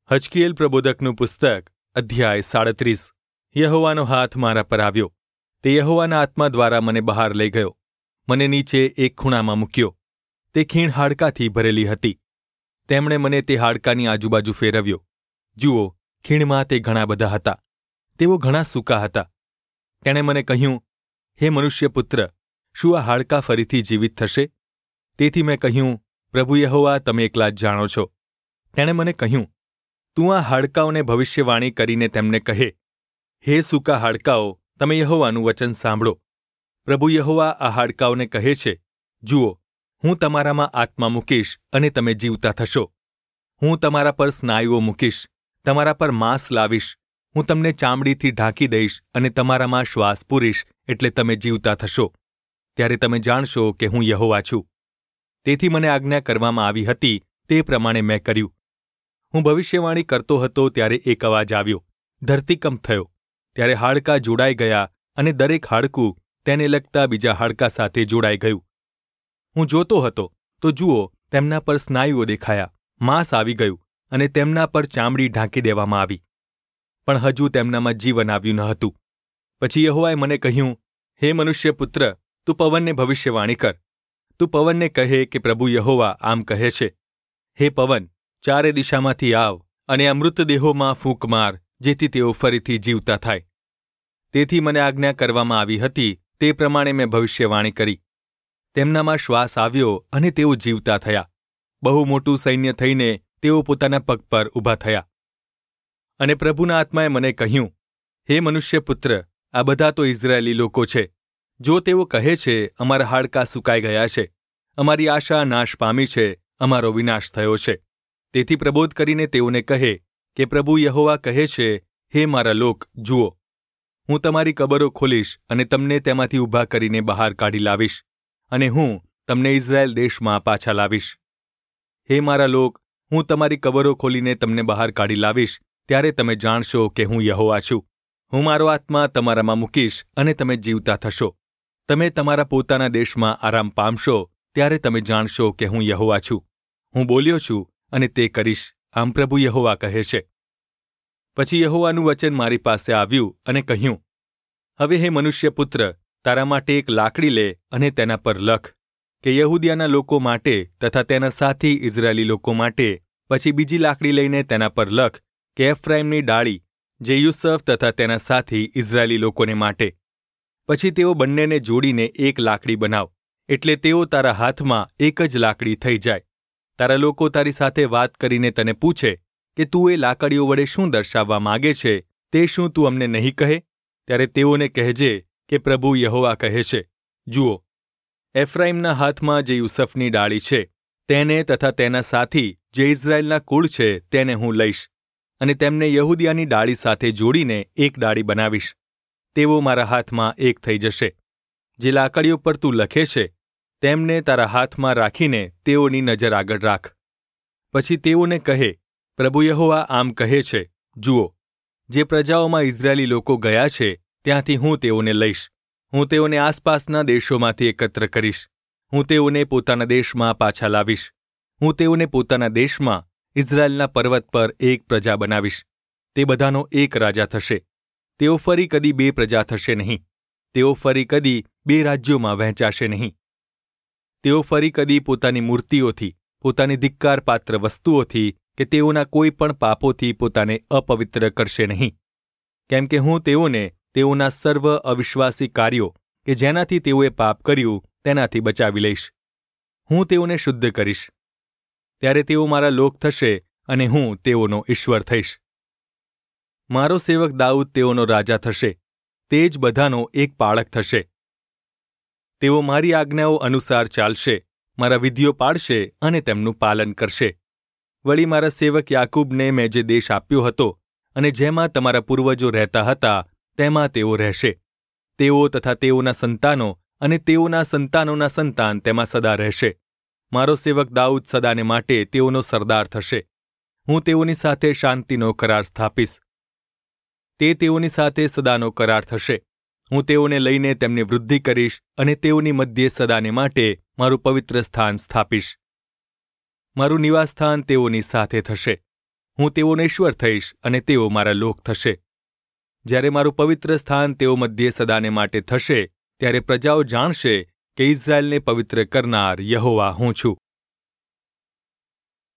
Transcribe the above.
હજકીએલ પ્રબોધકનું પુસ્તક અધ્યાય 37। યહોવાનો હાથ મારા પર આવ્યો, તે યહોવાના આત્મા દ્વારા મને બહાર લઈ ગયો, મને નીચે એક ખૂણામાં મૂક્યો, તે ખીણ હાડકાથી ભરેલી હતી। તેમણે મને તે હાડકાની આજુબાજુ ફેરવ્યો, જુઓ, ખીણમાં તે ઘણા બધા હતા, તેઓ ઘણા સૂકા હતા। તેણે મને કહ્યું, હે મનુષ્યપુત્ર, શું આ હાડકાં ફરીથી જીવિત થશે? તેથી મેં કહ્યું, પ્રભુ યહોવા, તમે એકલા જ જાણો છો। તેણે મને કહ્યું, તું આ હાડકાંઓને ભવિષ્યવાણી કરીને તેમને કહે, હે સૂકા હાડકાઓ, તમે યહોવાનું વચન સાંભળો। પ્રભુ યહોવા આ હાડકાંઓને કહે છે, જુઓ, હું તમારામાં આત્મા મૂકીશ અને તમે જીવતા થશો। હું તમારા પર સ્નાયુઓ મૂકીશ, તમારા પર માંસ લાવીશ, હું તમને ચામડીથી ઢાંકી દઈશ અને તમારામાં શ્વાસ પૂરીશ, એટલે તમે જીવતા થશો। ત્યારે તમે જાણશો કે હું યહોવા છું। તેથી મને આજ્ઞા કરવામાં આવી હતી તે પ્રમાણે મેં કર્યું। હું ભવિષ્યવાણી કરતો હતો ત્યારે એક અવાજ આવ્યો, ધરતીકંપ થયો, ત્યારે હાડકાં જોડાઈ ગયા અને દરેક હાડકું તેને લગતા બીજા હાડકાં સાથે જોડાઈ ગયું। હું જોતો હતો તો જુઓ, તેમના પર સ્નાયુઓ દેખાયા, માંસ આવી ગયું અને તેમના પર ચામડી ઢાંકી દેવામાં આવી, પણ હજુ તેમનામાં જીવન આવ્યું ન હતું। પછી યહોવાએ મને કહ્યું, હે મનુષ્યપુત્ર, તું પવનને ભવિષ્યવાણી કર। તું પવનને કહે કે પ્રભુ યહોવા આમ કહે છે, હે પવન, ચારે દિશામાંથી આવ અને આ મૃતદેહોમાં ફૂંક માર, જેથી તેઓ ફરીથી જીવતા થાય। તેથી મને આજ્ઞા કરવામાં આવી હતી તે પ્રમાણે મેં ભવિષ્યવાણી કરી। તેમનામાં શ્વાસ આવ્યો અને તેઓ જીવતા થયા, બહુ મોટું સૈન્ય થઈને તેઓ પોતાના પગ પર ઊભા થયા। અને પ્રભુના આત્માએ મને કહ્યું, હે મનુષ્યપુત્ર, આ બધા તો ઇઝરાયેલી લોકો છે। જો તેઓ કહે છે, અમારા હાડકાં સૂકાઈ ગયા છે, અમારી આશા નાશ પામી છે, અમારો વિનાશ થયો છે, તેથી પ્રબોધ કરીને તેઓને કહે કે પ્રભુ યહોવા કહે છે, હે મારા લોક, જુઓ, હું તમારી કબરો ખોલીશ અને તમને તેમાંથી ઊભા કરીને બહાર કાઢી લાવીશ, અને હું તમને ઇઝરાયેલ દેશમાં પાછા લાવીશ। હે મારા લોક, હું તમારી કબરો ખોલીને તમને બહાર કાઢી લાવીશ, ત્યારે તમે જાણશો કે હું યહોવા છું। હું મારો આત્મા તમારામાં મૂકીશ અને તમે જીવતા થશો। તમે તમારા પોતાના દેશમાં આરામ પામશો, ત્યારે તમે જાણશો કે હું યહોવા છું। હું બોલ્યો છું અને તે કરીશ, આમ પ્રભુ યહોવા કહે છે। પછી યહોવાનું વચન મારી પાસે આવ્યું અને કહ્યું, હવે હે મનુષ્યપુત્ર, તારા માટે એક લાકડી લે અને તેના પર લખ કે યહૂદિયાના લોકો માટે તથા તેના સાથી ઇઝરાયેલી લોકો માટે। પછી બીજી લાકડી લઈને તેના પર લખ કે એફ્રાઈમની ડાળી, જે યુસફ તથા તેના સાથી ઇઝરાયેલી લોકોને માટે। પછી તેઓ બંનેને જોડીને એક લાકડી બનાવ, એટલે તેઓ તારા હાથમાં એક જ લાકડી થઈ જાય। તારા લોકો તારી સાથે વાત કરીને તને પૂછે કે તું એ લાકડીઓ વડે શું દર્શાવવા માગે છે, તે શું તું અમને નહીં કહે? ત્યારે તેઓને કહેજે કે પ્રભુ યહોવા કહે છે, જુઓ, એફ્રાઈમના હાથમાં જે યુસફની ડાળી છે, તેને તથા તેના સાથી જે ઇઝરાયેલના કુળ છે તેને હું લઈશ અને તેમને યહૂદિયાની ડાળી સાથે જોડીને એક ડાળી બનાવીશ। તેઓ મારા હાથમાં એક થઈ જશે। જે લાકડીઓ પર તું લખે છે તેમને તારા હાથમાં રાખીને તેઓની નજર આગળ રાખ। પછી તેઓને કહે, પ્રભુ યહોવા આમ કહે છે, જુઓ, જે પ્રજાઓમાં ઇઝરાયેલી લોકો ગયા છે ત્યાંથી હું તેઓને લઈશ। હું તેઓને આસપાસના દેશોમાંથી એકત્ર કરીશ, હું તેઓને પોતાના દેશમાં પાછા લાવીશ। હું તેઓને પોતાના દેશમાં ઇઝરાયેલના પર્વત પર એક પ્રજા બનાવીશ, તે બધાનો એક રાજા થશે। તેઓ ફરી કદી બે પ્રજા થશે નહીં, તેઓ ફરી કદી બે રાજ્યોમાં વહેંચાશે નહીં। તેઓ ફરી કદી પોતાની મૂર્તિઓથી, પોતાની ધિક્કારપાત્ર વસ્તુઓથી કે તેઓના કોઈ પણ પાપોથી પોતાને અપવિત્ર કરશે નહીં, કેમ કે હું તેઓને તેઓના સર્વ અવિશ્વાસી કાર્યો કે જેનાથી તેઓએ પાપ કર્યું તેનાથી બચાવી લઈશ। હું તેઓને શુદ્ધ કરીશ, ત્યારે તેઓ મારા લોક થશે અને હું તેઓનો ઈશ્વર થઈશ। મારો સેવક દાઉદ તેઓનો રાજા થશે, તે જ બધાનો એક પાળક થશે। તેઓ મારી આજ્ઞાઓ અનુસાર ચાલશે, મારા વિધિઓ પાળશે અને તેમનું પાલન કરશે। વળી મારા સેવક યાકૂબને મેં જે દેશ આપ્યો હતો અને જેમાં તમારા પૂર્વજો રહેતા હતા તેમાં તેઓ રહેશે। તેઓ તથા તેઓના સંતાનો અને તેઓના સંતાનોના સંતાન તેમાં સદા રહેશે। મારો સેવક દાઉદ સદાને માટે તેઓનો સરદાર થશે। હું તેઓની સાથે શાંતિનો કરાર સ્થાપીશ, તે તેઓની સાથે સદાનો કરાર થશે। હું તેઓને લઈને તેમની વૃદ્ધિ કરીશ અને તેઓની મધ્યે સદાને માટે મારું પવિત્ર સ્થાન સ્થાપીશ। મારું નિવાસસ્થાન તેઓની સાથે થશે, હું તેઓનો ઈશ્વર થઈશ અને તેઓ મારા લોક થશે. જ્યારે મારું પવિત્ર સ્થાન તેઓ મધ્યે સદાને માટે થશે, ત્યારે પ્રજાઓ જાણશે કે ઇઝરાયેલને પવિત્ર કરનાર યહોવા હું છું.